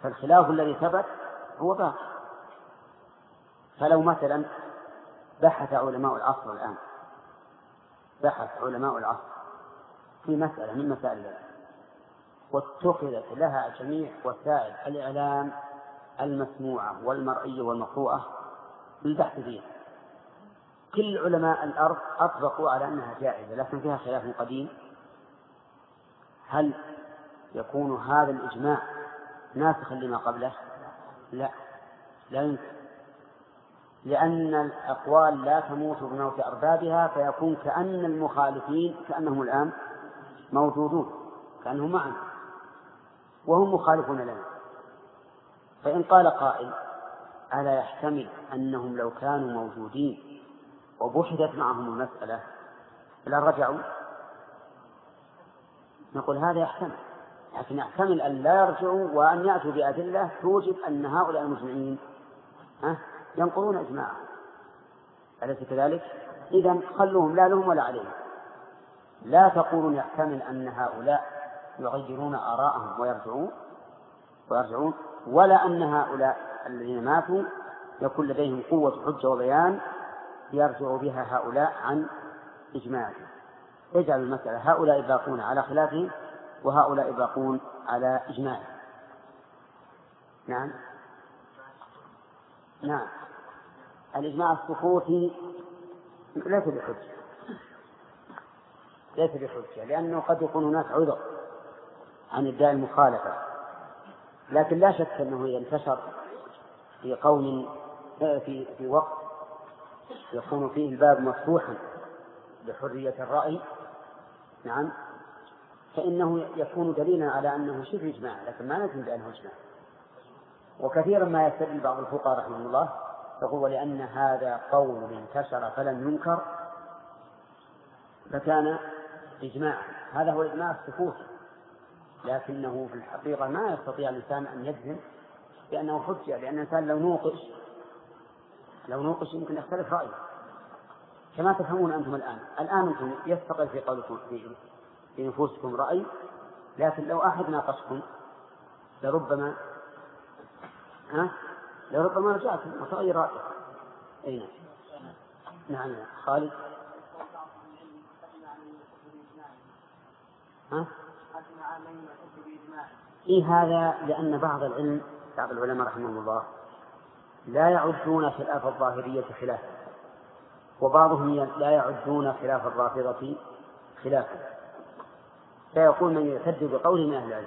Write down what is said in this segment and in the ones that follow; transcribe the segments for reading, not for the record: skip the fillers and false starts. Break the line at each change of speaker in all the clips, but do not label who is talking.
فالخلاف الذي ثبت هو باقي. فلو مثلا بحث علماء العصر الآن، بحث علماء العصر في مسألة من مسائل العلم واتخذت لها جميع وسائل الإعلام المسموعة والمرئية والمقروءة بالبحث فيها، كل علماء الأرض أطبقوا على أنها جائزة، لكن فيها خلاف قديم، هل يكون هذا الإجماع ناسخا لما قبله؟ لا يمكن، لأن الأقوال لا تموت بموت أربابها، فيكون كأن المخالفين كأنهم الآن موجودون، كأنهم معنا وهم مخالفون لنا. فإن قال قائل ألا يحتمل أنهم لو كانوا موجودين وبحثت معهم المسألة لرجعوا؟ نقول هذا يحتمل، لكن يحتمل أن لا يرجعوا وأن يأتوا بأدلة توجب أن هؤلاء المجمعين ينقضون إجماعهم، أليس كذلك؟ إذن خلوهم لا لهم ولا عليهم. لا تقولون يحتمل أن هؤلاء يغيرون آراءهم ويرجعون، ولا أن هؤلاء الذين ماتوا يكون لديهم قوة حجة وبيان يرجع بها هؤلاء عن إجماعهم. يجعل المسألة هؤلاء باقون على خلافهم وهؤلاء باقون على إجماعهم. نعم الإجماع السكوتي ليس بحجة، لأنه قد يكون هناك عذر عن ادعاء المخالفة، لكن لا شك أنه ينتشر في قوم في وقت يكون فيه الباب مفتوحا لحرية الرأي، نعم، فإنه يكون دليلا على أنه شبه إجماع، لكن ما نجم بأنه إجماع. وكثيرا ما يستدل بعض الفقهاء رحمه الله يقول لأن هذا قول انتشر فلم ينكر فكان إجماعا، هذا هو الإجماع السكوتي، لكنه في الحقيقة ما يستطيع الإنسان أن يجزم بأنه حجة، لأن الإنسان لو نوقش يمكن يختلف رأيه، كما تفهمون أنتم الآن أنتم يستقل في قولكم في نفوسكم رأي، لكن لو أحد ناقشكم لربما رجعتم وتغير رأيكم. أي نعم خالد. هذا لأن بعض العلماء رحمهم الله لا يعدون خلاف الظاهرية خلافا، وبعضهم لا يعدون خلاف الرافضة خلافا، فيقول من يعتد بقوله من أهل العلم.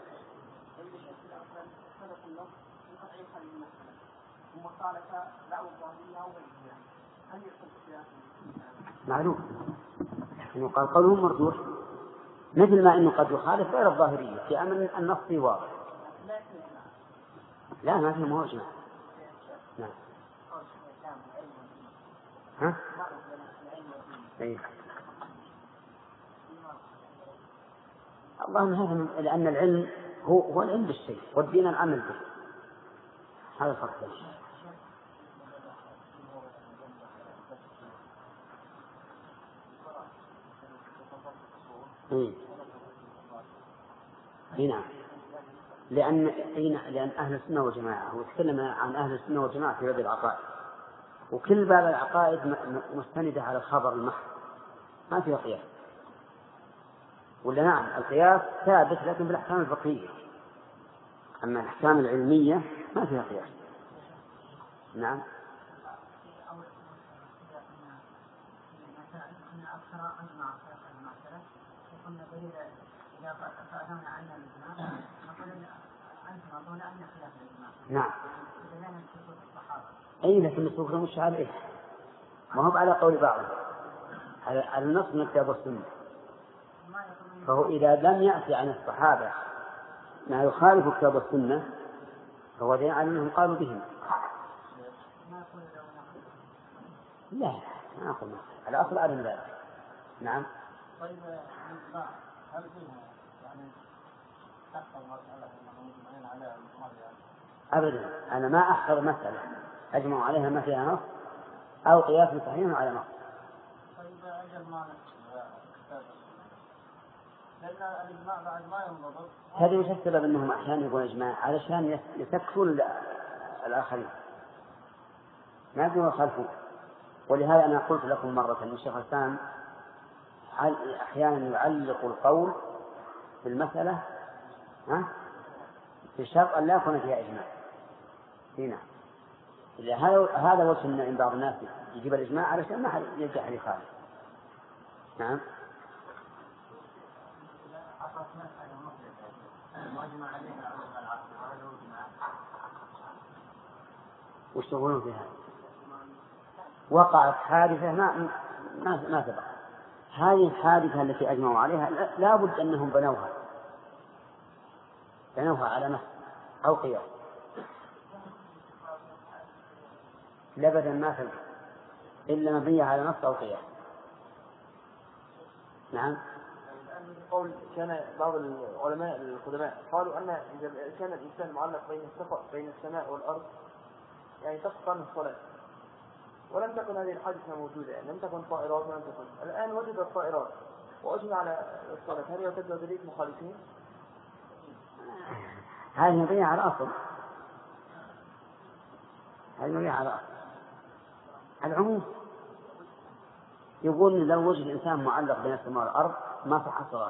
معلوم إنه قال قولهم مرجوح، مثل ما إنه قد يخالف غير الظاهرية في أمر النص واضح. لا ما فيه موجمع. نعم. اللهم هذا لأن العلم هو العلم بالشيء والدين العمل به، هذا الفرق. نعم. لأن أهل السنة والجماعة هو يتكلم عن أهل السنة والجماعة في باب العقائد، وكل باب العقائد مستندة على الخبر المحض، ما فيه قياس. ولا نعم القياس ثابت لكن بالأحكام الفقهية، أما الأحكام العلمية ما فيها قياس. نعم. نعم. أي لكن السوق مش عليه، ما هو على قول بعض على النص من الكتاب والسنة، فهو إذا لم يأتي عن الصحابة ما يخالف الكتاب والسنة فهو دليل على أنهم قالوا بهم. لا ما أقول على أصل عدم ذلك. نعم.
طيب هل فيها يعني تحصل مسألة مجمعين عليها
أبدا، أنا ما أحفظ مسألة أجمع عليها ما فيها نص أو قياس صحيح على نص.
طيب أجل ما لأن الإجماع بعد ما ينضبط.
هذه وش السبب أنهم أحيانا يقولون إجماع؟ علشان يسكتون الآخرين ما يقولون خلفوا. ولهذا أنا قلت لكم مرة أن الشيخ الإسلام أحيانا يعلق القول في المسألة بشرط أن لا يكون فيها إجماع. هنا هذا وجه من بعض الناس يجيب الإجماع علشان ما حد يرجع لخالف. نعم. وش تقولون في هذا؟ وقعت حادثة ما سبق. هذه الحادثة التي أجمعوا عليها لا بد أنهم بنوها على نص أو قياس. لبدا ما تلقى إلا مبنية على نص أو قياس. نعم.
قول كان بعض العلماء القدماء قالوا أن إذا كان الإنسان معلق بين السماء والأرض يعني تسقط عنه الصلاة، ولم تكن هذه الحادثة موجودة، يعني لم تكن طائرات ولم تكن. الآن وجدت الطائرات وأجمع على الصلاة، هل يعتبر ذلك مخالفين؟
هذه مبنية على أصل. هذه مبنية على أصل العموم. يقول لو وجد الإنسان معلق بين السماء والأرض ما صح الصلاة.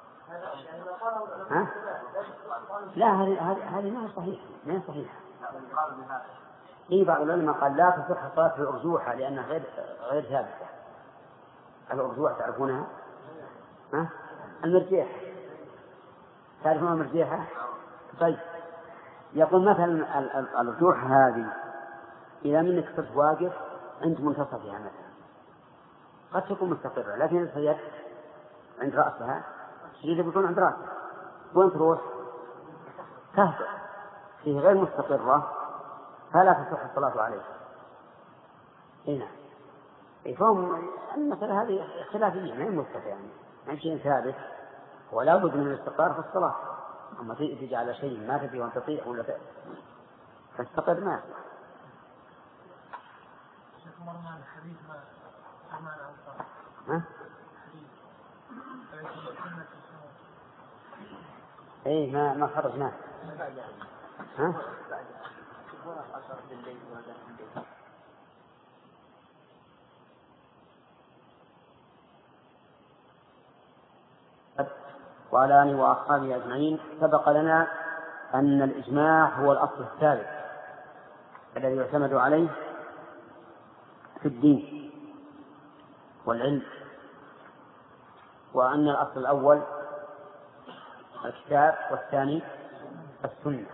لا هذه ما هي صحيحة، ما هي صحيحة. بعض العلماء قال لا تصح الصلاة في الأرجوحة لأنها غير ثابتة. الأرجوحة تعرفونها؟ المرجيح تعرفون المرجيحة؟ طيب يقول مثلا الأرجوحة هذه إذا منك صرت واقف عند منتصفها مثلا قد تكون مستقرة، لكن الصيد عند رأسها شديدة بيكون عند رأسها وين تروح؟ تهبط فيه غير مستقرة فلا تصح الصلاة عليه. هنا يفهم المسألة هذه خلافية ما هي مستقرة، يعني شيء ثابت ولا بد من الاستقرار في الصلاة. أما تيجي على شيء ما تبي وأن تطيع ولا تستقر ما ما خرجناه. وعلى آله وأصحابه أجمعين. سبق لنا أن الإجماع هو الأصل الثابت الذي يعتمد عليه في الدين والعلم، وأن الأصل الأول الكتاب والثاني السنة.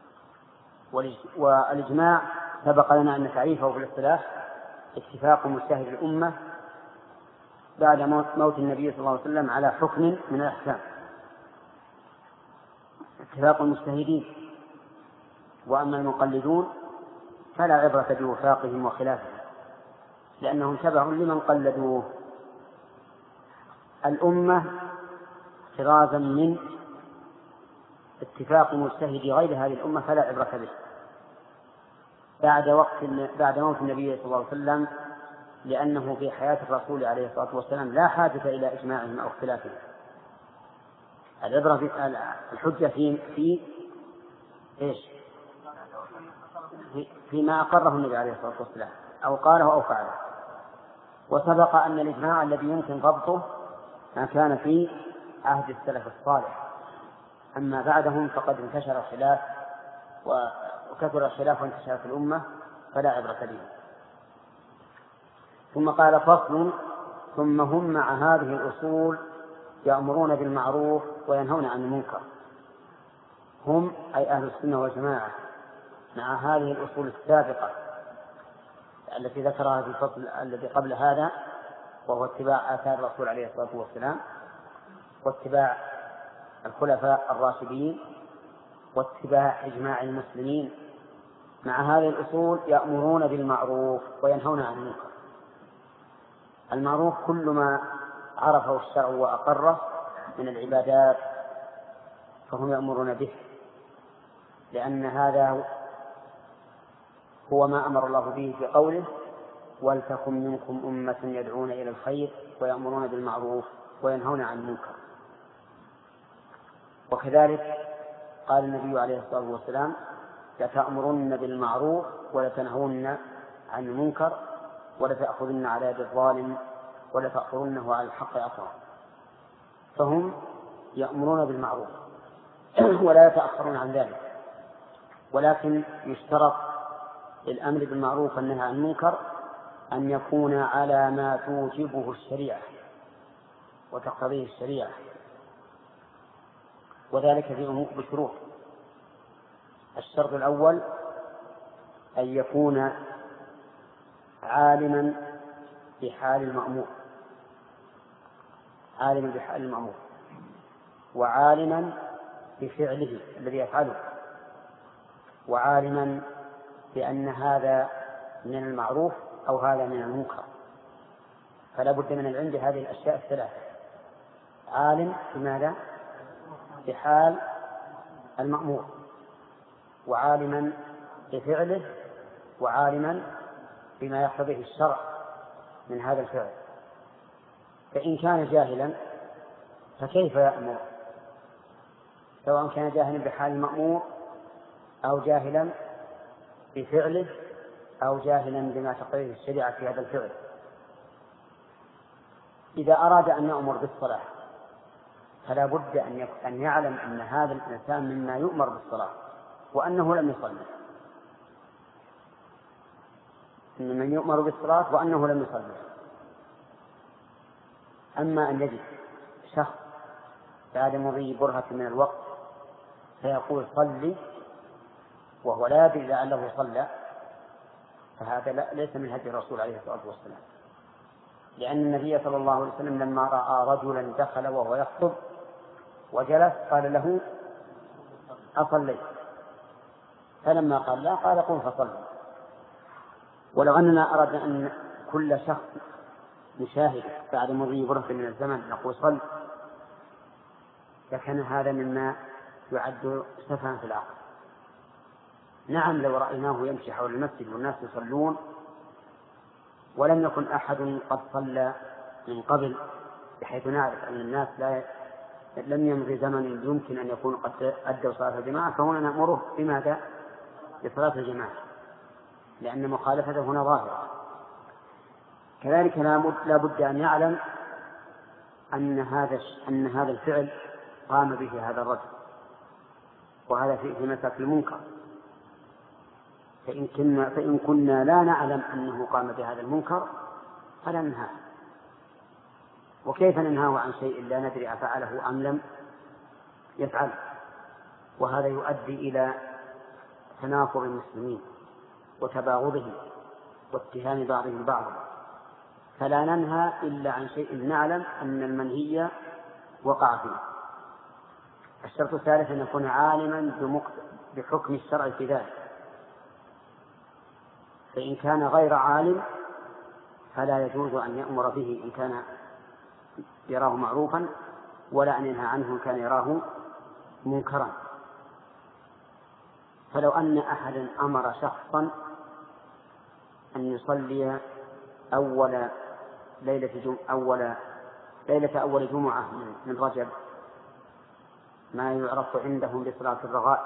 والإجماع سبق لنا أن تعريفه في الاصطلاح اتفاق مجتهد الأمة بعد موت النبي صلى الله عليه وسلم على حكم من الأحكام، اتفاق المجتهدين. وأما المقلدون فلا عبرة بوفاقهم وخلافهم لأنهم تبع لمن قلدوه. الأمة احترازا من اتفاق مجتهد غير هذه الأمة فلا عبرة به بعد موت النبي صلى الله عليه وسلم، لأنه في حياة الرسول عليه الصلاة والسلام لا حاجة إلى إجماعهم أو اختلافهم. العبرة الحجة في إيش؟ فيما أقره النبي عليه الصلاة والسلام أو قاله أو فعله. وسبق أن الإجماع الذي يمكن ضبطه ما كان في عهد السلف الصالح، أما بعدهم فقد انتشر الخلاف وكثر الخلاف وانتشرت الأمة فلا عبرة به. ثم قال فصل: ثم هم مع هذه الأصول يأمرون بالمعروف وينهون عن المنكر. هم أي أهل السنة والجماعة مع هذه الأصول السابقة التي ذكرها في الفصل الذي قبل هذا، وهو اتباع آثار الرسول عليه الصلاة والسلام واتباع الخلفاء الراشدين واتباع إجماع المسلمين. مع هذه الأصول يأمرون بالمعروف وينهون عن المنكر. المعروف كل ما عرفه الشرع وأقره من العبادات فهم يأمرون به، لأن هذا هو ما أمر الله به في قوله: ولتكن منكم أمة يدعون إلى الخير ويأمرون بالمعروف وينهون عن المنكر. وكذلك قال النبي عليه الصلاة والسلام: لتأمرن بالمعروف ولتنهون عن المنكر ولتأخذن على يد الظالم ولتأخذنه على الحق أصرا. فهم يأمرون بالمعروف ولا يتأخرون عن ذلك، ولكن يشترط للأمر بالمعروف والنهي عن المنكر أن يكون على ما توجبه الشريعة وتقتضيه الشريعة، وذلك بشروط. الشرط الأول أن يكون عالما بحال المأمور، عالما بحال المأمور، وعالما بفعله الذي يفعله، وعالما بأن هذا من المعروف أو هذا من المنكر. فلا بد من العلم بهذه الأشياء الثلاثة: عالم بماذا؟ بحال المأمور، وعالما بفعله، وعالما بما يقتضيه الشرع من هذا الفعل. فإن كان جاهلا فكيف يأمر؟ سواء كان جاهلا بحال المأمور أو جاهلا بفعله أو جاهلا بما تقتضيه الشريعة في هذا الفعل. إذا أراد أن يأمر بالصلاة فلا بد أن يعلم أن هذا الإنسان مما يؤمر بالصلاة وأنه لم يصلي، من يؤمر بالصلاة وأنه لم يصلي. أما أن يجد شخص بعد مضي برهة من الوقت فيقول صلي وهو لا يدري لعله صلى، فهذا ليس من هدي الرسول عليه الصلاة والسلام، لأن النبي صلى الله عليه وسلم لما رأى رجلا دخل وهو يخطب وجلس قال له: أصليت؟ فلما قال لا قال: قم فصلي. ولو أننا أردنا أن كل شخص نشاهد بعد مضي برهة من الزمن نقول صل، لكان هذا مما يعد سفها في العقل. نعم، لو رأيناه يمشي حول المسجد والناس يصلون ولم يكن أحد قد صلى من قبل، بحيث نعرف أن الناس لم يمضي زمن يمكن أن يكون قد أدوا صلاة الجماعة، فهنا نأمره بماذا؟ بصلاة الجماعة، لأن مخالفته هنا ظاهرة. كذلك لا بد أن يعلم أن هذا الفعل قام به هذا الرجل، وهذا في مسألة المنكر. فإن كنا لا نعلم أنه قام بهذا المنكر فلا ننهاه. وكيف ننهاه عن شيء لا ندري أفعله أم لم يفعل؟ وهذا يؤدي إلى تنافر المسلمين وتباغضهم واتهام بعضهم بعضا. فلا ننهى إلا عن شيء نعلم أن المنهي وقع فيه. الشرط الثالث أن يكون عالما بحكم الشرع في ذلك، فإن كان غير عالم فلا يجوز أن يأمر به إن كان يراه معروفا، ولا أن ينهى عنه إن كان يراه منكرا. فلو أن أحدا أمر شخصا أن يصلي ليلة أول جمعة من رجب ما يعرف عندهم بصلاة الرغائب،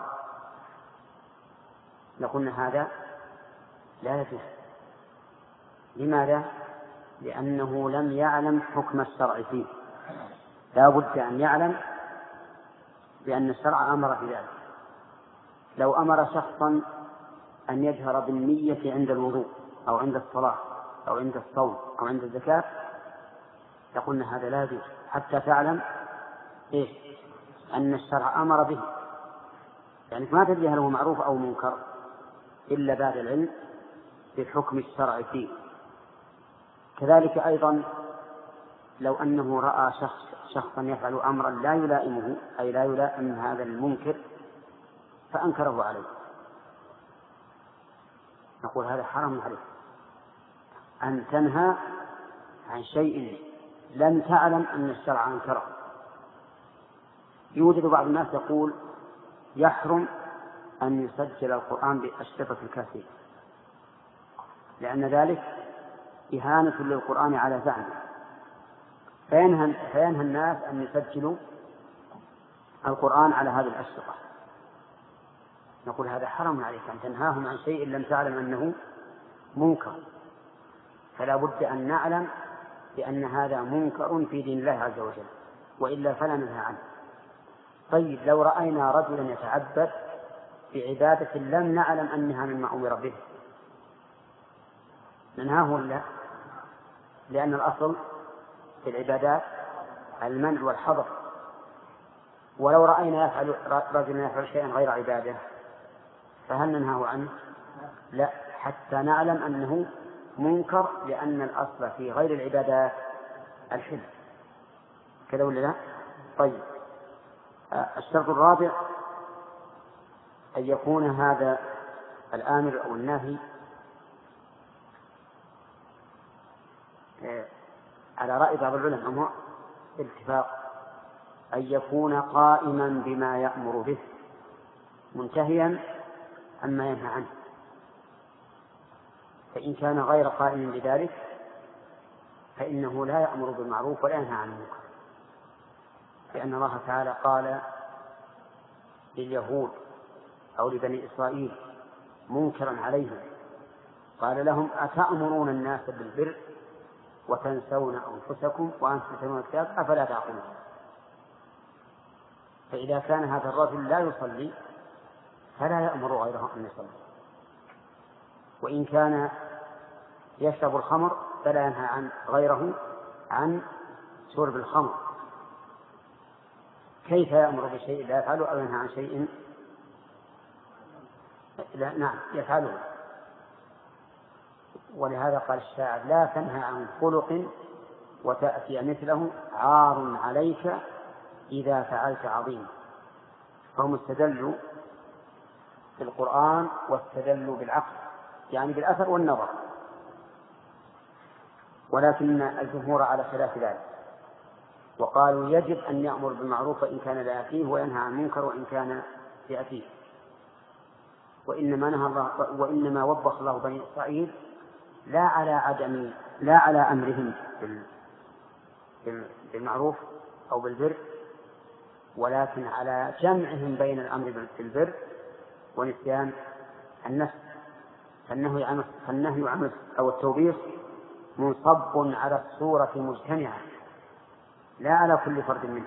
لقلنا هذا لا يجوز. لماذا؟ لأنه لم يعلم حكم الشرع فيه. لا بد أن يعلم بأن الشرع أمر في ذلك. لو أمر شخصا أن يجهر بالنية عند الوضوء أو عند الصلاة أو عند الصوم أو عند الزكاة لقلنا هذا لا يجوز حتى تعلم أن الشرع أمر به. يعني ما تدري هل هو معروف أو منكر إلا بعد العلم بحكم الشرع فيه. كذلك أيضا لو أنه رأى شخصا يفعل أمرا لا يلائمه، أي لا يلائم هذا المنكر، فأنكره عليه، نقول هذا حرام عليك أن تنهى عن شيء لم تعلم أن الشرع أنكره. يوجد بعض الناس يقول يحرم أن يسجل القرآن بأشرطة الكاسيت، لأن ذلك إهانة للقرآن على زعمه، فينهى الناس أن يسجلوا القرآن على هذه الأشرطة، نقول هذا حرام عليك أن تنهاهم عن شيء لم تعلم أنه منكر، فلا بد أن نعلم بأن هذا منكر في دين الله عز وجل، وإلا فلا ننهى عنه. طيب لو رأينا رجلا يتعبد بعبادة لم نعلم أنها مما أمر به، ننهاه ولا؟ لأن الأصل في العبادات المنع والحظر. ولو رأينا رجلا يفعل شيئا غير عبادة فهل ننهاه عنه؟ لا، حتى نعلم أنه منكر، لأن الأصل في غير العبادات الحل، كذا ولا لا؟ طيب الشرط الرابع أن يكون هذا الآمر أو الناهي على رأي بعض العلماء بالاتفاق أن يكون قائما بما يأمر به منتهيا عما ينهى عنه. فإن كان غير قائم بذلك فإنه لا يأمر بالمعروف ولا ينهى عن المنكر، لأن الله تعالى قال لليهود أو لبني إسرائيل منكرا عليهم، قال لهم أتأمرون الناس بالبر وتنسون أنفسكم وأنتم تتلون الكتاب أفلا تعقلون. فإذا كان هذا الرجل لا يصلي فلا يأمر غيره أن يصلي، وإن كان يشرب الخمر فلا ينهى عن غيره عن شرب الخمر. كيف يأمر بشيء لا يفعله أو ينهى عن شيء لا نعم يفعله؟ ولهذا قال الشاعر لا تنهى عن خلق وتأتي مثله عار عليك إذا فعلت عظيم. فهم استدلوا بالقرآن واستدلوا بالعقل، يعني بالأثر والنظر، ولكن الجمهور على خلاف ذلك، وقالوا يجب أن يأمر بالمعروف وإن كان لا يأتيه، وينهى عن المنكر وإن كان يأتيه. وإنما وبخ الله بني إسرائيل لا على أمرهم بالمعروف أو بالبر، ولكن على جمعهم بين الأمر بالبر ونسيان النفس. فالنهي عن أو التوبيخ منصب على الصورة مجتمعة لا على كل فرد منها،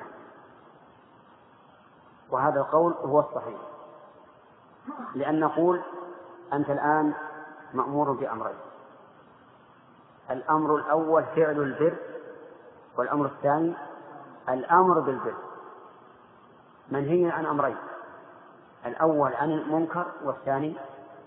وهذا القول هو الصحيح. لأن نقول أنت الآن مأمور بأمرين: الأمر الأول فعل البر، والأمر الثاني الأمر بالبر. منهي عن أمرين: الأول عن المنكر والثاني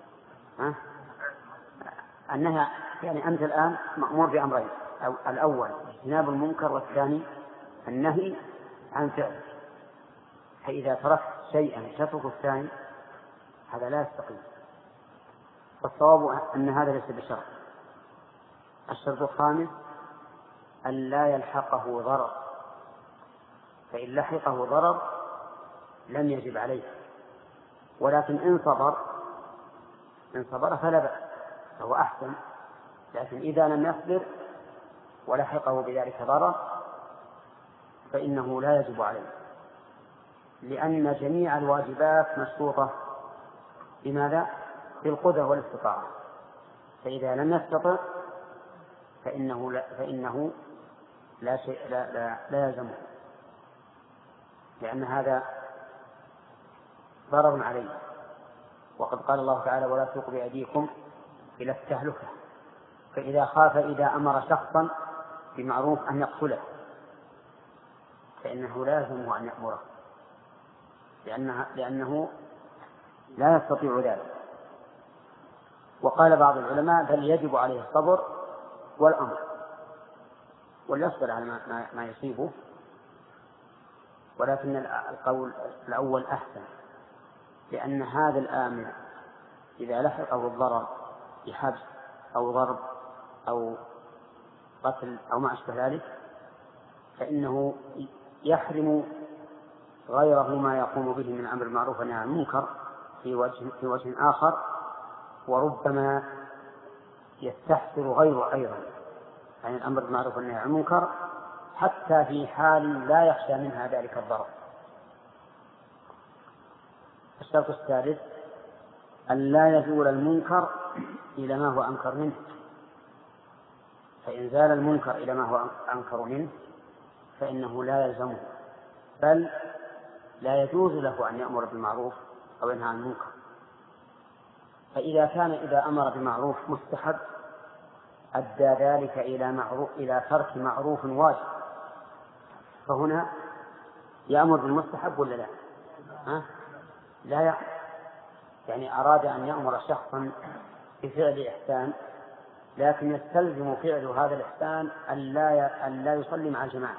النهي. يعني أنت الآن مأمور بأمرين: الأول اجتناب المنكر والثاني النهي عن فعله. فإذا تركت شيئا تترك الثاني هذا لا يستقيم. الصواب أن هذا ليس بشرط. الشرط الخامس أن لا يلحقه ضرر، فإن لحقه ضرر لم يجب عليه، ولكن إن صبر فلا بأس فهو أحسن. لكن إذا لم يصبر ولحقه بذلك ضرر فإنه لا يجب عليه، لأن جميع الواجبات مشروطة بماذا؟ بالقدرة والاستطاعة. فإذا لم يستطع فإنه لا يلزمه، لأن هذا ضرر عليه. وقد قال الله تعالى ولا تلقوا بأيديكم إلى التهلكة. فإذا خاف إذا أمر شخصا بمعروف أن يقتله فإنه لا يلزمه أن يأمره، لأنه لا يستطيع ذلك. وقال بعض العلماء بل يجب عليه الصبر والأمر، وليصبر على ما يصيبه، ولكن القول الأول أحسن، لأن هذا الآمر إذا لحقه الضرر بحبس أو ضرب أو قتل أو ما أشبه ذلك فإنه يحرم غيره ما يقوم به من أمر المعروف والنهي عن المنكر في وجه آخر، وربما يستحسر غيره أيضا عن الأمر بالمعروف والنهي عن المنكر حتى في حال لا يخشى منها ذلك الضرر. الشرط الثالث أن لا يزول المنكر إلى ما هو أنكر منه، فإن زال المنكر إلى ما هو أنكر منه فإنه لا يلزمه، بل لا يجوز له أن يأمر بالمعروف أو ينهى عن المنكر. فإذا كان إذا أمر بمعروف مستحب أدى ذلك إلى ترك معروف واجب، فهنا يأمر بالمستحب ولا لا؟ لا يعني أراد أن يأمر شخصا بفعل إحسان، لكن يستلزم فعل هذا الإحسان أن لا يصلي مع الجماعة،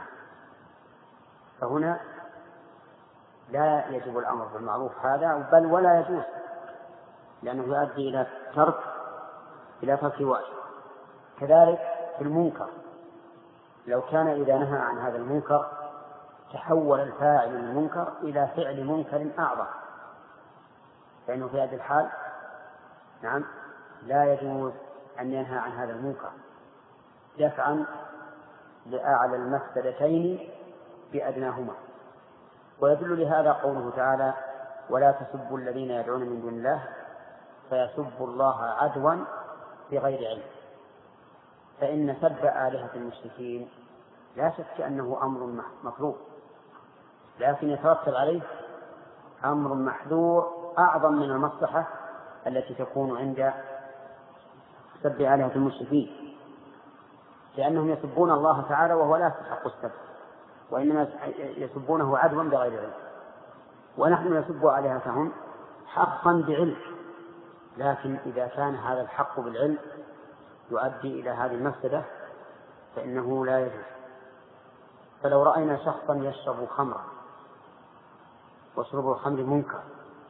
فهنا لا يجب الأمر بالمعروف هذا، بل ولا يجوز، لأنه يؤدي إلى ترك واجب. كذلك في المنكر، لو كان إذا نهى عن هذا المنكر تحول الفاعل من المنكر إلى فعل منكر أعظم، فإنه في هذه الحال لا يجوز أن ينهى عن هذا المنكر دفعا لأعلى المفسدتين بأدناهما. ويدل لهذا قوله تعالى: ولا تسبوا الذين يدعون من دون الله فيسبوا الله عدوا بغير علم. فإن سب آلهة المشركين لا شك أنه أمر مطلوب، لكن يترتب عليه أمر محذور أعظم من المصلحة التي تكون عند سب آلهة المشركين، لأنهم يسبون الله تعالى وهو لا يستحق السب، وإنما يسبونه عدوا بغير علم، ونحن نسب آلهتهم حقا بعلم، لكن إذا كان هذا الحق بالعلم يؤدي إلى هذه المفسدة فإنه لا يجوز. فلو رأينا شخصا يشرب خمرا وشرب الخمر منكر،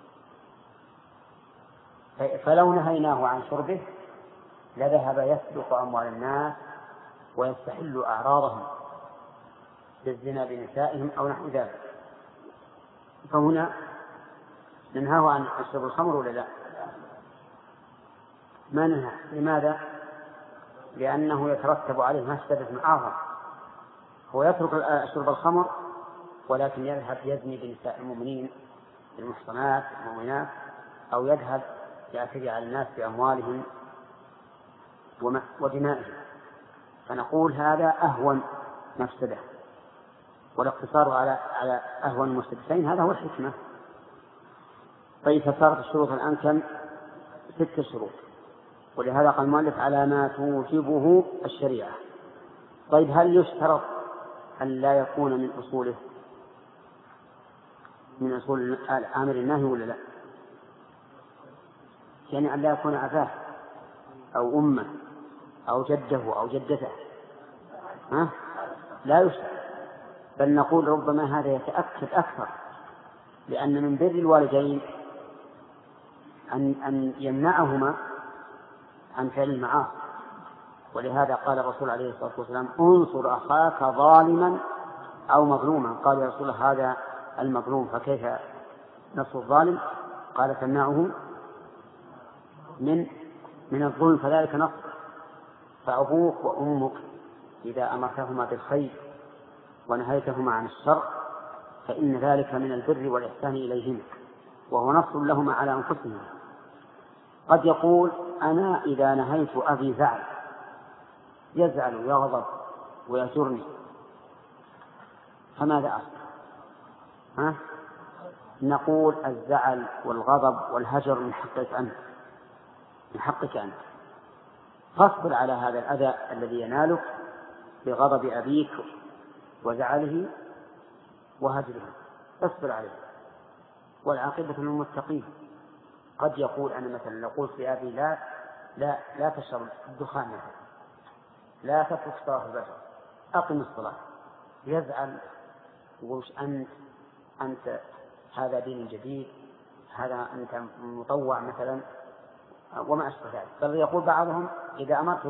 فلو نهيناه عن شربه لذهب يسرق أموال الناس ويستحل أعراضهم بالزنا بنسائهم أو نحو ذلك، فهنا ننهاه عن شرب الخمر ولا لا؟ ما ننهى. لماذا؟ لأنه يترتب عليه مفسدة أعظم. هو يترك شرب الخمر ولكن يذهب يزني بنساء المؤمنين المحصنات المؤمنات، أو يذهب يعتدي على الناس بأموالهم ودمائهم، فنقول هذا أهون مفسدة، والاقتصار على أهون مفسدتين هذا هو الحكمة. طيب، فصارت الشروط الآن كم؟ 6 شروط، ولهذا قال المؤلف على ما توجبه الشريعة. طيب، هل يشترط أن لا يكون من أصول الآمر النهي ولا لا؟ يعني أن لا يكون أباه أو أمه أو جده أو جدته، لا يشترط، بل نقول ربما هذا يتأكد أكثر، لأن من بر الوالدين أن يمنعهما عن فعل المعاصي. ولهذا قال الرسول عليه الصلاة والسلام: انصر أخاك ظالما أو مظلوما. قال: يا رسول الله هذا المظلوم فكيف نصر الظالم؟ قال: تمنعه من الظلم فذلك نصر. فأبوك وأمك إذا أمرتهما بالخير ونهيتهما عن الشر فإن ذلك من البر والإحسان إليهما، وهو نصر لهما على أنفسهما. قد يقول: أنا إذا نهيت أبي يزعل ويغضب ويجرني، فماذا أصنع؟ نقول: الزعل والغضب والهجر من حقك أنت، فاصبر على هذا الأذى الذي ينالك بغضب أبيك وزعله وهجره، اصبر عليه، والعاقبة للمتقين. قد يقول: أنا مثلا نقول في أبي لا تشرب الدخان مثلا، لا تترك صلاة الفجر، أقم الصلاة. يزعل يقول: أنت هذا دين جديد، هذا أنت مطوع مثلا، وما أشبه ذلك. بل يقول بعضهم: إذا أمرت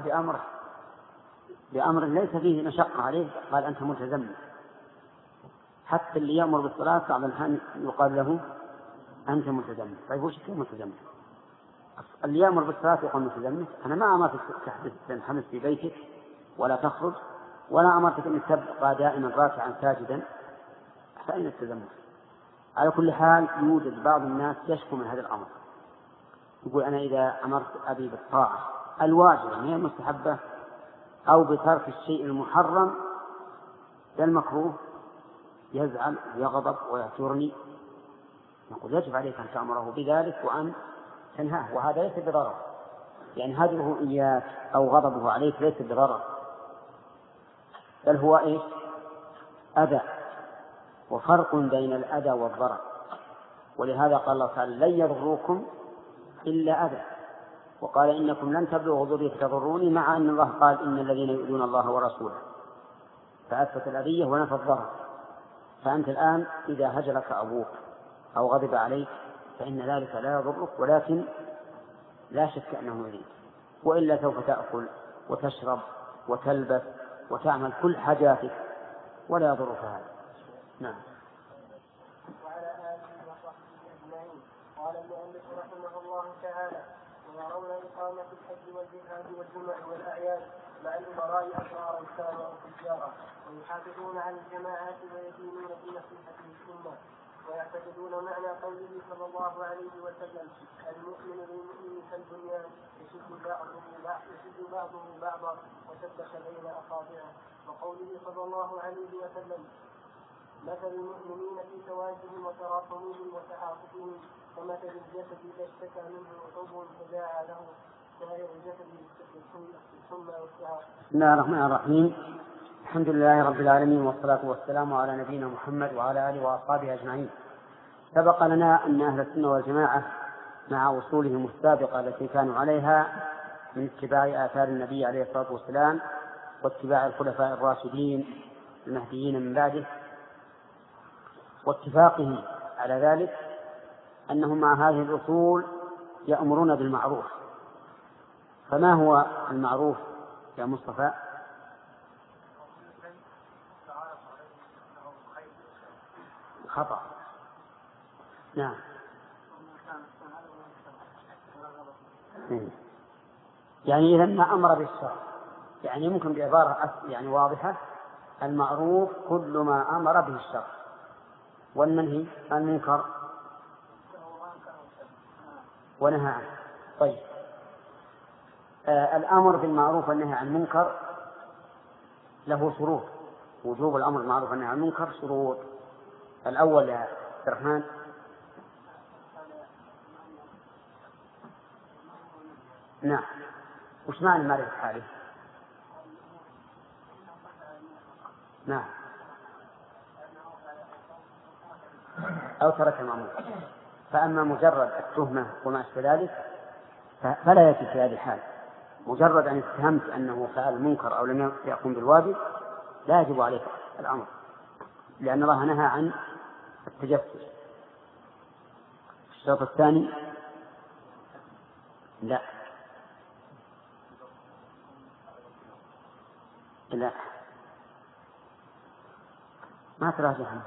بأمر ليس فيه مشقة عليه قال: أنت ملتزم. حتى اللي يأمر بالصلاة بعض الأحيان يقال له: أنت ملتزم. طيب، وش كيف ملتزم؟ اللي يأمر بالصلاة يقول ملتزم. أنا ما أمرتك تنحبس في بيتك ولا تخرج، ولا أمرتك أن تبقى دائما راكعا ساجدا، فأين التزمت؟ على كل حال يوجد بعض الناس يشكو من هذا الأمر، يقول أنا إذا أمرت أبي بالطاعة الواجبة هي المستحبة أو بترك الشيء المحرم المكروه يزعل ويغضب ويهجرني. نقول يجب عليك أن تأمره بذلك وأن تنهاه، وهذا ليس بضرر، يعني هجره إياك أو غضبه عليك ليس بضرر، بل هو إيش؟ أذى، وفرق بين الأذى والضرر. ولهذا قال الله تعالى لن يضروكم إلا أذى، وقال إنكم لن تبلغوا ضري فتضروني، مع أن الله قال إن الذين يؤذون الله ورسوله، فأثبت الأذية ونفى الضرر. فأنت الآن إذا هجرك أبوك أو غضب عليك فإن ذلك لا يضرك، ولكن لا شك أنه يريد، وإلا سوف تأكل وتشرب وتلبس وتعمل كل حاجاتك ولا يضرك هذا. نعم.
وعلى آله وصحبه أجمعين. قال المؤلف رحمه الله تعالى: ويرون إقامة الحج والجهاد والجمع والأعياد مع الأمراء أشرارا كانوا أو تجارا، ويحافظون على الجماعات ويدينون بنصيحة السنة، ويعتقدون معنى قوله صلى الله عليه وسلم: المؤمن للمؤمن كالبنيان يشد بعضه بعضا وشبك بين أصابعه، وقوله صلى الله عليه وسلم: مثل المؤمنين في توادهم وتراحمهم وتعاطفهم كمثل الجسد إذا اشتكى منه عضو تداعى له سائر الجسد بالحمى والسهر.
بسم الله الرحمن الرحيم. الحمد لله رب العالمين، والصلاة والسلام على نبينا محمد وعلى آله وأصحابه أجمعين. سبق لنا أن أهل السنة والجماعة مع أصولهم السابقة التي كانوا عليها من اتباع آثار النبي عليه الصلاة والسلام واتباع الخلفاء الراشدين المهديين من بعده، واتفاقهم على ذلك أنهم مع هذه الأصول يأمرون بالمعروف. فما هو المعروف يا مصطفى؟ خطأ. نعم. يعني إذا ما أمر بالشر، يعني ممكن بعبارة يعني واضحة: المعروف كل ما أمر به الشر، والمنهي المنكر ونهى عنه. طيب، الأمر بالمعروف والنهي عن المنكر له شروط. وجوب الأمر بالمعروف والنهي عن المنكر شروط. الأول يا عبد الرحمن: نعم. وش معنى معرفة حاله؟ نعم. أو ترك المأمور. فأما مجرد التهمة وما أشبه ذلك فلا يأتي في هذه الحال. مجرد أن اتهمت أنه فعل المنكر أو لم يقم بالواجب لا يجب عليك الأمر، لأن الله نهى عن التجسس. الشرط الثاني: لا ما تراجعها.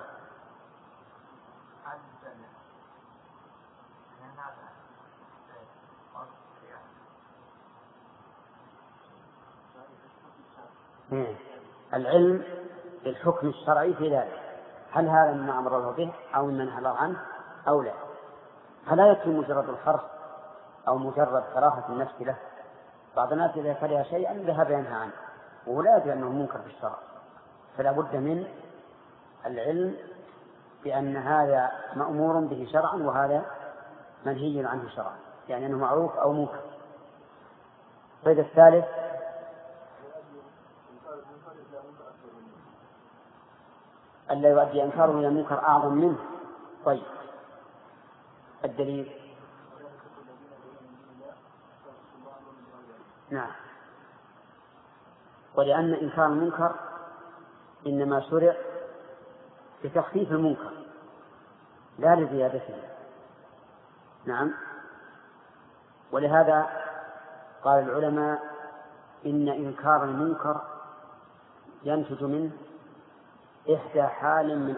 العلم بالحكم الشرعي في ذلك، هل هذا مما أمر الله به أو مما نهى الله عنه أو لا. فلا يكفي مجرد الحرص أو مجرد كراهة النفس له. بعض الناس إذا كره شيئا ذهب ينهى عنه وهو لا يدري أنه منكر في الشرع، فلا بد من العلم بأن هذا مأمور به شرعا وهذا منهي عنه شرعا، يعني أنه معروف أو منكر. القيد الثالث: ألا يؤدي إنكاره إلى منكر أعظم منه. طيب، الدليل؟ نعم. ولأن إنكار المنكر إنما شرع لتخفيف المنكر لا لزيادته. نعم. ولهذا قال العلماء إن إنكار المنكر ينتج منه إحدى حال من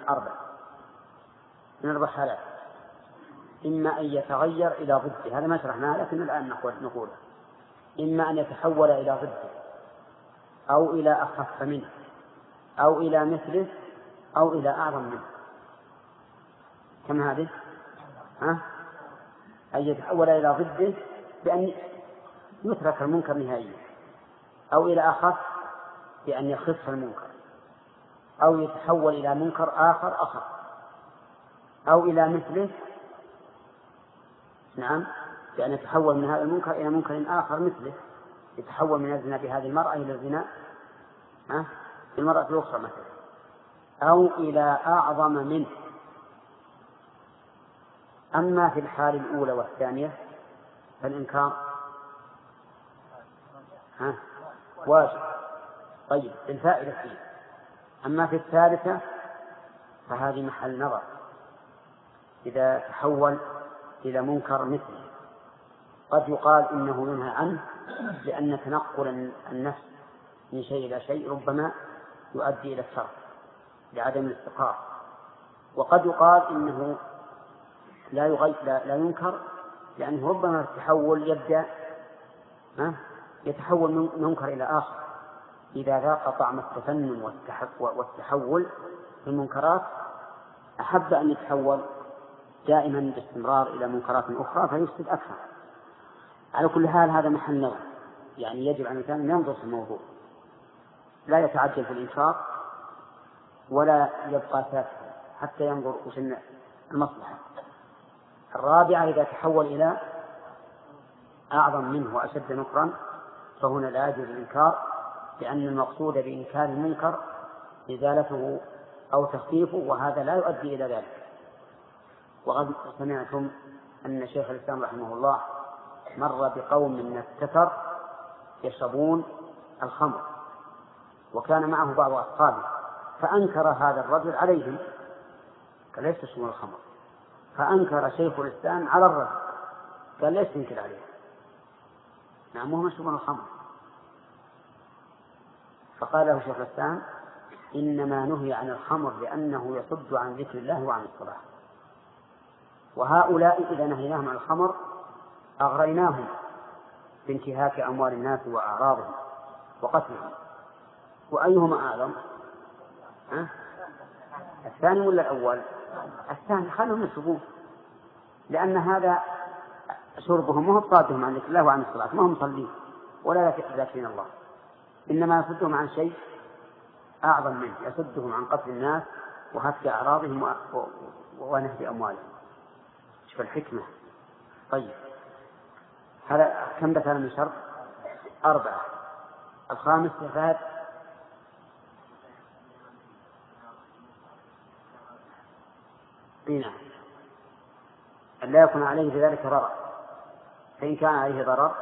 أربع حالات: إما أن يتغير إلى ضده، هذا ما شرحناه لكن الآن نقول: إما أن يتحول إلى ضده أو إلى أخف منه أو إلى مثله أو إلى أعظم منه. كم هذه؟ أن يتحول إلى ضده بأن يترك المنكر نهائيا، أو إلى أخف بأن يخف المنكر، أو يتحول إلى منكر آخر أخف، أو إلى مثله، نعم، بأن يتحول من هذا المنكر إلى منكر آخر مثله، يتحول من الزنا بهذه المرأة إلى الزنا بالمرأة الأخرى مثلا، أو إلى أعظم منه. أما في الحال الأولى والثانية فالإنكار واجب. طيب، الفائدة فيه. أما في الثالثة فهذه محل نظر، إذا تحول إلى منكر مثله قد يقال إنه ينهى عنه لأن تنقل النفس من شيء إلى شيء ربما يؤدي إلى الشر لعدم الاستقرار، وقد يقال إنه لا ينكر لأنه ربما التحول يبدأ يتحول من منكر إلى آخر. إذا ذاق طعم التفنن والتحول في المنكرات أحب أن يتحول دائما باستمرار إلى منكرات أخرى فيفسد أكثر. على كل حال هذا محل نظر، يعني يجب على الإنسان ينظر في الموضوع، لا يتعجل في الإنكار ولا يبقى ساكتا حتى ينظر وش المصلحة. الرابعة إذا تحول إلى أعظم منه وأشد نكرا فهنا لا يجوز الإنكار، لأن المقصود بإنكار المنكر إزالته أو تخفيفه، وهذا لا يؤدي إلى ذلك. وقد سمعتم أن شيخ الإسلام رحمه الله مر بقوم من الستر يشربون الخمر، وكان معه بعض أصحابه، فأنكر هذا الرجل عليهم، قال ليس يشربون الخمر، فأنكر شيخ الإسلام على الرجل، قال ليس ينكر عليه، نعم هم يشربون الخمر. فقال له شيخ الإسلام إنما نهي عن الخمر لأنه يصد عن ذكر الله وعن الصلاة، وهؤلاء إذا نهيناهم عن الخمر أغريناهم بانتهاك أموال الناس وأعراضهم وقتلهم. وأيهما أعظم؟ الثاني ولا الأول؟ الثاني، خلهم يشربون، لأن هذا شربهم وهو صادهم عن ذكر الله وعن الصلاة، ما هم مصلين ولا ذاكرين الله، إنما يصدهم عن شيء أعظم منه، يصدهم عن قتل الناس وهتك أعراضهم ونهب أموالهم. شوف الحكمة. طيب، هذا كم بثنا من شرط؟ 4. الخامس صفات نعم، أن لا يكون عليه بذلك ضرر، فإن كان عليه ضرر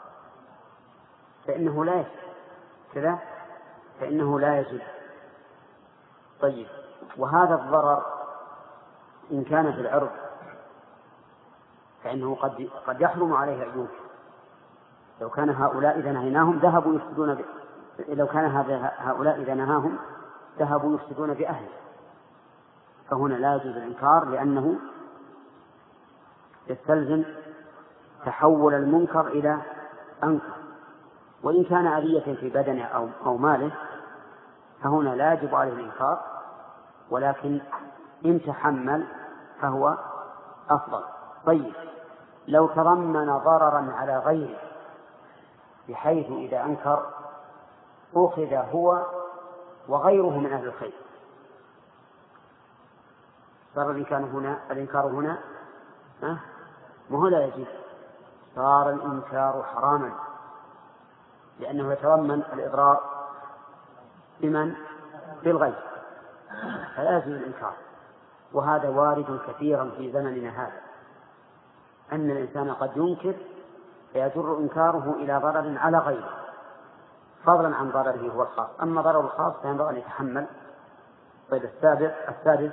فإنه لا يجوز كذا، فإنه لا يجوز. طيب، وهذا الضرر إن كان في العرض فإنه قد يحرم عليه أن ينكر. لو كان هؤلاء إذا نهيناهم ذهبوا يفسدون لو كان هؤلاء إذا نهاهم ذهبوا يفسدون بأهله، فهنا لا يجوز الإنكار لأنه يستلزم تحول المنكر إلى أنكر. وإن كان أذية في بدنه أو ماله فهنا لا يجب عليه الإنكار، ولكن إن تحمل فهو أفضل. طيب، لو تضمن ضررا على غيره بحيث إذا أنكر أخذ هو وغيره من أهل الخير، صار الإنكار هنا ما هو لا يجب، صار الإنكار حراما لأنه يتضمن الإضرار بمن؟ بالغير، فلا يجوز الإنكار. وهذا وارد كثيرا في زمننا هذا، أن الإنسان قد ينكر فيجر إنكاره إلى ضرر على غيره فضلا عن ضرره هو الخاص، أما ضرر الخاص فينبغي أن يتحمل. طيب، السادس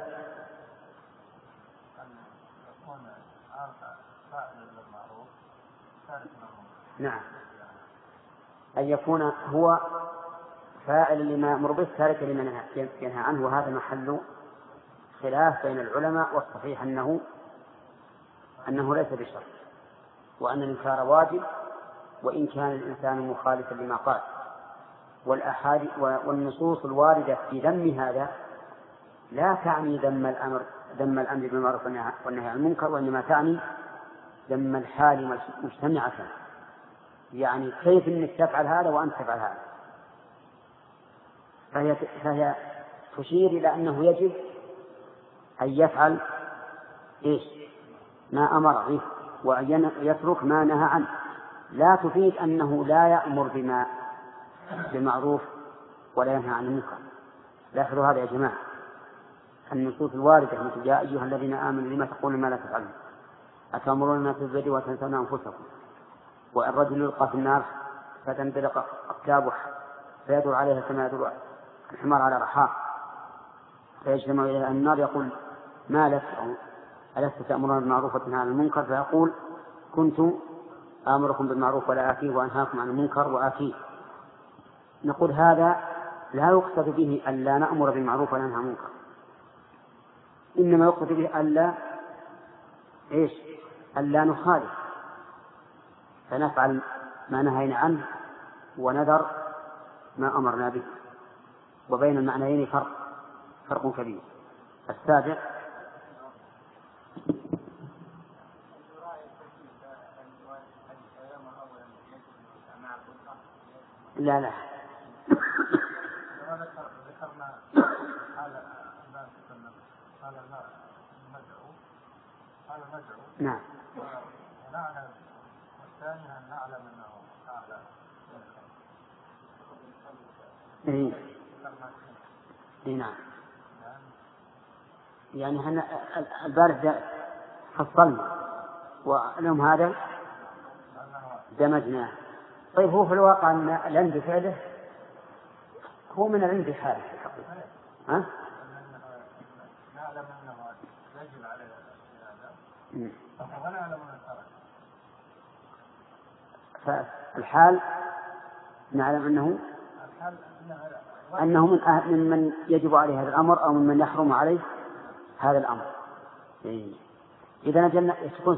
نعم، أن يكون هو فاعل لما أمر به تارك لما ينهى عنه، وهذا محل خلاف بين العلماء، والصحيح أنه ليس بشرط، وأن الإنكار واجب وإن كان الإنسان مخالفا لما قال. والنصوص الواردة في ذم هذا لا تعني ذم الأمر ذم الأمر بالمعروف والنهي عن المنكر، وإنما تعني ذم الحال مجتمعة، يعني كيف أنك تفعل هذا وأنت تفعل هذا. فهي تشير إلى أنه يجب أن يفعل إيش ما أمر به وأن يترك ما نهى عنه، لا تفيد أنه لا يأمر بالمعروف ولا ينهى عن المنكر. لاحظوا هذا يا جماعة، النصوص الواردة مثل يا أيها الذين آمنوا لما تقولون ما لا تفعلون أتأمرون الناس بالبر وتنسون أنفسكم، والرجل يلقى في النار فتندلق أكتابه فيدور عليها كما يدور الحمار على رحاه، فيجتمع إلى النار يقول ما لك ألست تأمرون بالمعروف وتنهون عن المنكر؟ فيقول كنت آمركم بالمعروف ولا آتيه وأنهاكم عن المنكر وآتيه. نقول هذا لا يقصد به ألا نأمر بالمعروف ولا ننهى عن المنكر، إنما يقصد به ألا نخالف، فنفعل ما نهينا عنه ونذر ما أمرنا به، وبين المعنيين فرق كبير. السابع لا
ذكرنا حال الناس حال المدعو
نعم،
ونعلم والثاني أن نعلم أنه أعلى.
نعم، يعني احنا البارح فصلنا واليوم هذا دمجناه. طيب هو في الواقع أن العلم بفعله هو من العلم بحاله في الحقيقة.
نعلم أنه يجب عليه هذا ونعلم أنه ترك.
فالحال نعلم أنه من يجب عليه هذا الأمر أو ممن يحرم عليه هذا الأمر. إذا نجلنا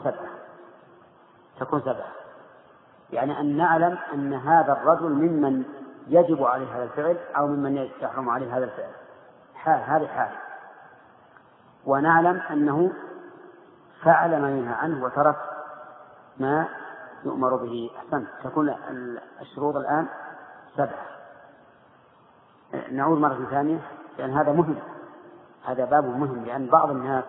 تكون سبعة، يعني أن نعلم أن هذا الرجل ممن يجب عليه هذا الفعل أو ممن يحرم عليه هذا الفعل، هذه حال. ونعلم أنه فعل ما ينهى عنه وترك ما يؤمر به. أحسنت، تكون الشروط الآن 7. نعود مرة ثانية لأن هذا مهم، هذا باب مهم، لأن بعض الناس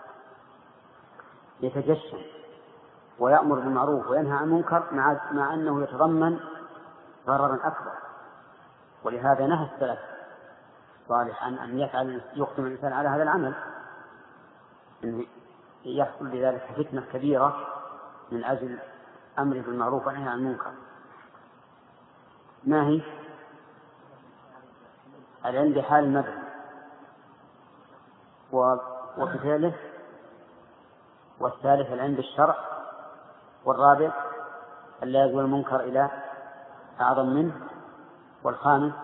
يتجشم ويأمر بالمعروف وينهى عن المنكر مع أنه يتضمن ضررا أكبر. ولهذا نهى السلف صالح أن يقدم الإنسان على هذا العمل، إن يحصل بذلك فتنة كبيرة من أجل أمر بالمعروف والنهي عن المنكر. ما هي؟ العلم بحال المدعو وبفعله، والثالث العلم بالشرع، والرابع ألا يزول المنكر إلى أعظم منه، والخامس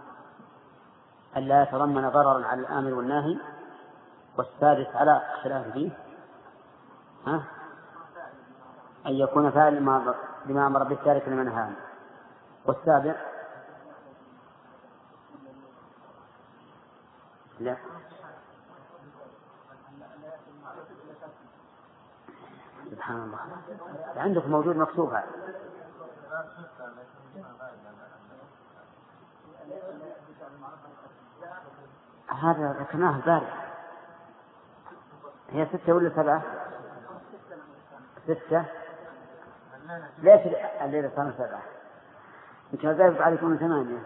ألا يتضمن ضررا على الآمر والناهي، والسادس على خلاف فيه أن يكون فاعل بما أمر به التارك لما نهى عنه، والسابع لا سبحان الله عندك موجود مكتوب هذا ذكرناه البارح. هي 6 ولا 7؟ 6. ليش الليلة صار 7؟ انت غالب عليكم 8.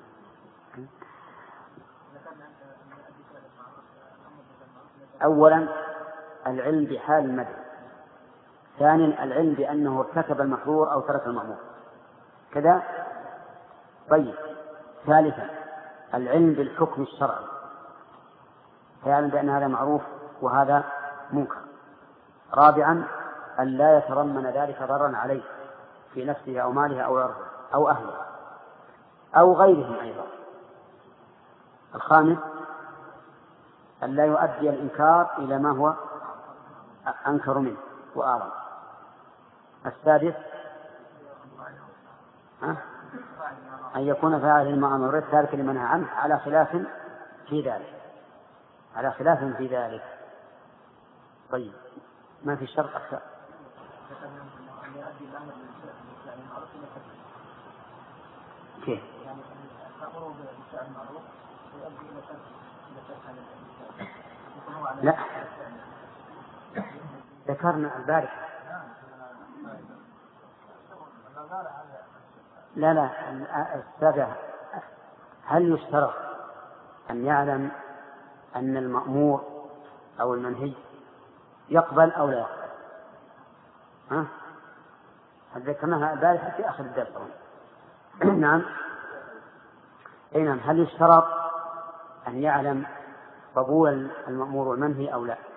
أولا العلم بحال المدعو، ثانيا العلم بأنه ارتكب المحظور أو ترك المأمور كذا. طيب، ثالثا العلم بالحكم الشرعي، فيعلم بأن هذا معروف وهذا منكر. رابعا أن لا يتضمن ذلك ضررا عليه في نفسه أو ماله أو عرضه أو أهله أو غيرهم أيضا. الخامس أن لا يؤدي الإنكار إلى ما هو أنكر منه وأعظم. السادس أن يكون فاعل ما أمر التارك لما نهى عنه على خلاف في ذلك. طيب ما في شرط أكثر. كيف؟
يعني تأمره بالفعل المعروف ويؤدي إلى ترك
لا، ذكرنا البارحة. لا السابع، هل يشترط أن يعلم أن المأمور أو المنهي يقبل أو لا يقبل؟ ها؟ ذكرناها البارحة في آخر الدرس. نعم. أي نعم. هل يشترط أن يعلم قبول المأمور والمنهي أو لا؟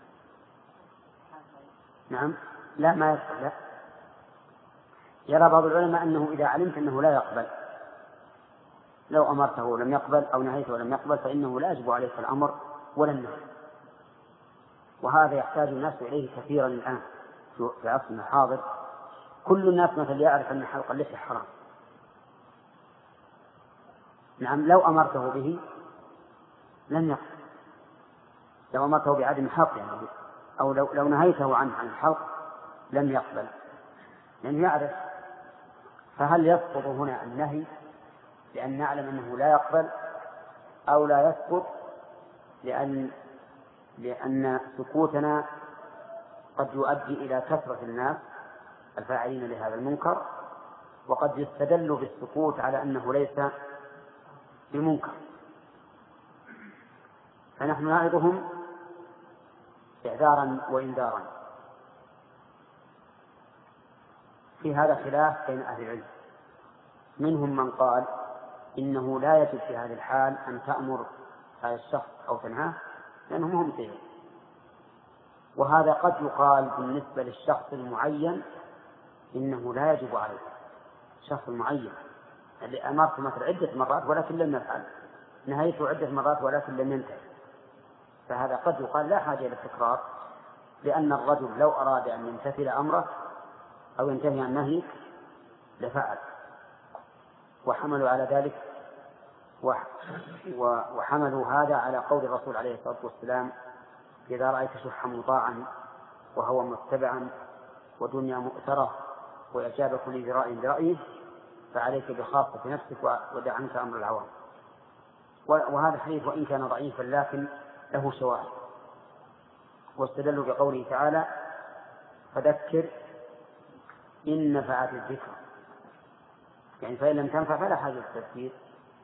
نعم. لا، ما يقبل. لا. يرى بعض العلماء أنه إذا علمت أنه لا يقبل، لو أمرته ولم يقبل أو نهيته ولم يقبل فإنه لا يجب عليك الأمر ولا النهي. وهذا يحتاج الناس إليه كثيرا الآن في عصرنا الحاضر. كل الناس مثل يعرف أن حلق اللحية حرام. نعم. لو أمرته به لم يقبل، لو أمرته بعدم الحلق يعني، أو لو نهيته عن الحلق لم يقبل، لأنه يعرف. فهل يسقط هنا النهي لأن نعلم أنه لا يقبل، أو لا يسقط لأن سكوتنا قد يؤدي إلى كثرة الناس الفاعلين لهذا المنكر، وقد يستدل بالسكوت على أنه ليس بمنكر، فنحن نعظهم إعذارا وإنذارا. في هذا خلاف بين أهل العلم، منهم من قال إنه لا يجب في هذه الحال أن تأمر هذا الشخص أو تنهاه لأنه مهم فيه. وهذا قد يقال بالنسبة للشخص المعين إنه لا يجب عليه، شخص معين اللي أمرته مثل عدة مرات ولكن لم يفعل، نهيته عدة مرات ولكن لم ينتهي، فهذا قد يقال لا حاجة إلى التكرار، لأن الرجل لو أراد أن يمتثل أمره أو ينتهي عن نهيه لفعل. وحملوا على ذلك وحملوا هذا على قول الرسول عليه الصلاة والسلام: إذا رأيت شحا مطاعا وهو متبعا ودنيا مؤثرة وإعجاب كل ذي رأي برأيه فعليك بخاصة نفسك ودع عنك أمر العوام. وهذا الحديث وإن كان ضعيفا لكن له شواهد، واستدلوا بقوله تعالى: فذكر إن نفعت الذكر، يعني فإن لم تنفع فلا حاجة للتذكير.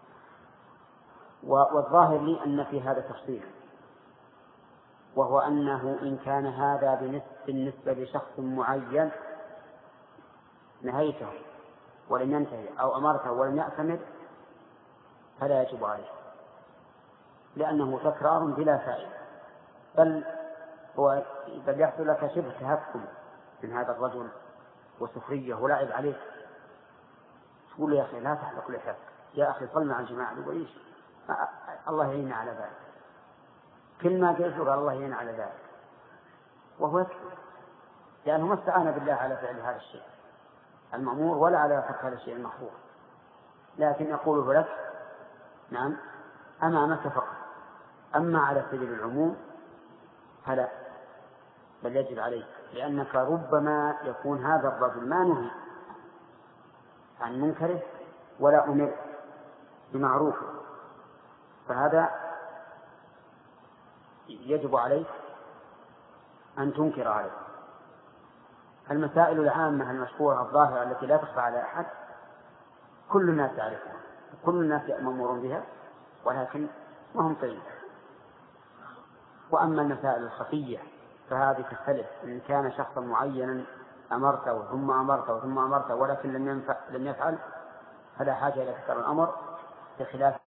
والظاهر لي أن في هذا تفصيل، وهو أنه إن كان هذا بالنسبة لشخص معين نهيته ولم ينتهي أو أمرته ولم يأتمر فلا يجب عليه، لأنه تكرار بلا فائدة، بل يحصل لك شبه تهكم من هذا الرجل وسخرية ولعب عليه. تقول يا أخي لا تحلق لحيتك، يا أخي صل مع الجماعة، وإيش الله يعين على ذلك، كل ما تقول الله يعين على ذلك، وهو يكفر لأنه ما استعان بالله على فعل هذا الشيء المأمور ولا على ترك هذا الشيء المحظور، لكن يقوله لك نعم أمامك فقط. أما على سبيل العموم فلا، بل يجب عليك، لأنك ربما يكون هذا الرجل ما نهي عن منكره ولا أمر بمعروفه، فهذا يجب عليك أن تنكر عليه. المسائل العامة المشهورة الظاهرة التي لا تخفى على أحد كل الناس يعرفها، كل الناس يأمرون بها، ولكن ما هم طيب. وأما المسائل الخفية فهذه تختلف، إن كان شخصا معينا أمرته ثم أمرته ثم أمرته ولكن لم يفعل فلا حاجة إلى تكرار الأمر، بخلاف